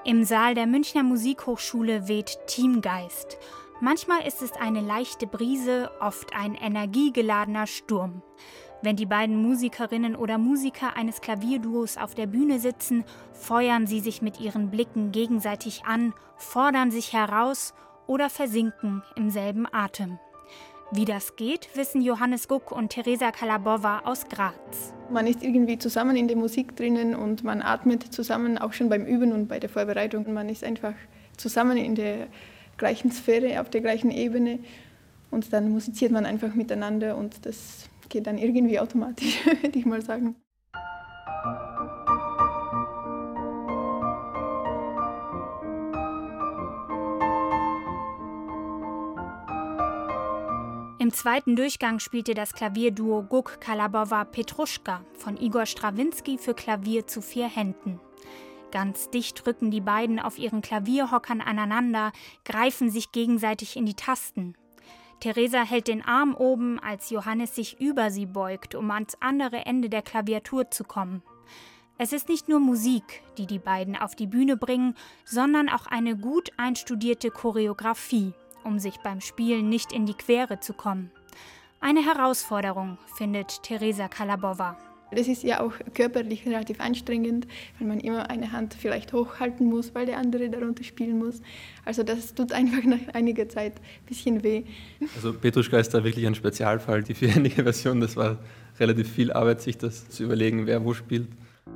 Im Saal der Münchner Musikhochschule weht Teamgeist. Manchmal ist es eine leichte Brise, oft ein energiegeladener Sturm. Wenn die beiden Musikerinnen oder Musiker eines Klavierduos auf der Bühne sitzen, feuern sie sich mit ihren Blicken gegenseitig an, fordern sich heraus oder versinken im selben Atem. Wie das geht, wissen Johannes Guck und Teresa Kalabowa aus Graz. Man ist irgendwie zusammen in der Musik drinnen und man atmet zusammen, auch schon beim Üben und bei der Vorbereitung. Man ist einfach zusammen in der gleichen Sphäre, auf der gleichen Ebene und dann musiziert man einfach miteinander und das geht dann irgendwie automatisch, würde ich mal sagen. Im zweiten Durchgang spielte das Klavierduo Guck Kalabowa Petruschka von Igor Strawinski für Klavier zu 4 Händen. Ganz dicht rücken die beiden auf ihren Klavierhockern aneinander, greifen sich gegenseitig in die Tasten. Teresa hält den Arm oben, als Johannes sich über sie beugt, um ans andere Ende der Klaviatur zu kommen. Es ist nicht nur Musik, die die beiden auf die Bühne bringen, sondern auch eine gut einstudierte Choreografie, um sich beim Spielen nicht in die Quere zu kommen. Eine Herausforderung, findet Teresa Kalabowa. Das ist ja auch körperlich relativ anstrengend, weil man immer eine Hand vielleicht hochhalten muss, weil der andere darunter spielen muss. Also das tut einfach nach einiger Zeit ein bisschen weh. Also Petruschka ist da wirklich ein Spezialfall. Die 4händige Version, das war relativ viel Arbeit, sich das zu überlegen, wer wo spielt.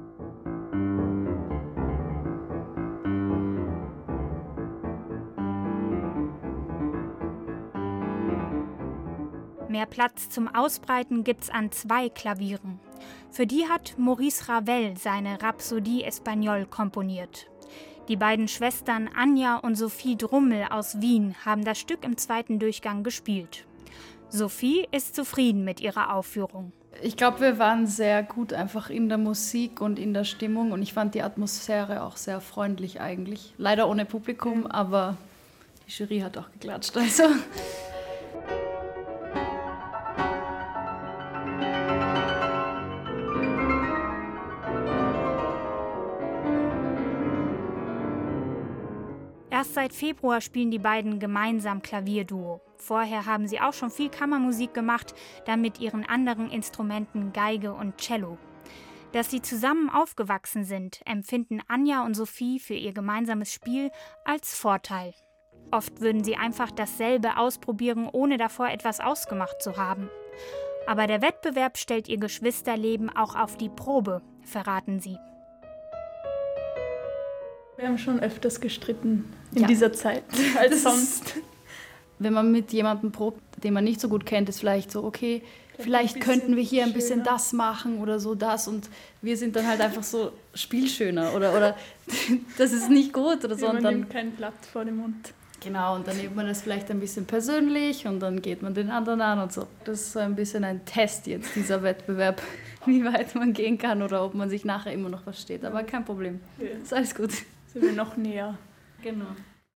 Mehr Platz zum Ausbreiten gibt's an 2 Klavieren. Für die hat Maurice Ravel seine Rhapsodie Espagnole komponiert. Die beiden Schwestern Anja und Sophie Drummel aus Wien haben das Stück im zweiten Durchgang gespielt. Sophie ist zufrieden mit ihrer Aufführung. Ich glaube, wir waren sehr gut einfach in der Musik und in der Stimmung und ich fand die Atmosphäre auch sehr freundlich eigentlich. Leider ohne Publikum, aber die Jury hat auch geklatscht. Also. Erst seit Februar spielen die beiden gemeinsam Klavierduo. Vorher haben sie auch schon viel Kammermusik gemacht, dann mit ihren anderen Instrumenten Geige und Cello. Dass sie zusammen aufgewachsen sind, empfinden Anja und Sophie für ihr gemeinsames Spiel als Vorteil. Oft würden sie einfach dasselbe ausprobieren, ohne davor etwas ausgemacht zu haben. Aber der Wettbewerb stellt ihr Geschwisterleben auch auf die Probe, verraten sie. Wir haben schon öfters gestritten in dieser Zeit als sonst. Wenn man mit jemandem probt, den man nicht so gut kennt, ist vielleicht so, okay, vielleicht könnten wir hier ein bisschen das machen oder so das und wir sind dann halt einfach so spielschöner oder das ist nicht gut oder so. Man und dann nimmt kein Blatt vor den Mund. Genau, und dann nimmt man das vielleicht ein bisschen persönlich und dann geht man den anderen an und so. Das ist so ein bisschen ein Test jetzt, dieser Wettbewerb, wie weit man gehen kann oder ob man sich nachher immer noch versteht. Aber kein Problem, ist alles gut. Sind wir noch näher. Genau.